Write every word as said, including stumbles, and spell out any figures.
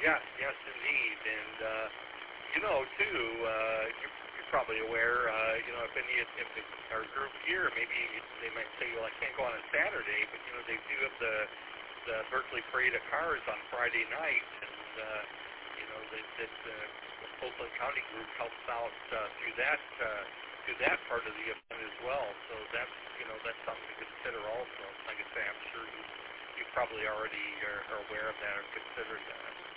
Yes, yes, indeed. And, uh, you know, too, uh, you're, you're probably aware, uh, you know, if any, if it, our group here, maybe they might say, well, I can't go on a Saturday, but, you know, they do have the, the Berkeley Parade of Cars on Friday night, and, uh, you know, that, that uh, the Copeland County group helps out uh, through that, uh, through that part of the event as well. So that's, you know, that's something to consider also. Like I say, I'm sure you, you probably already are, are aware of that or considered that.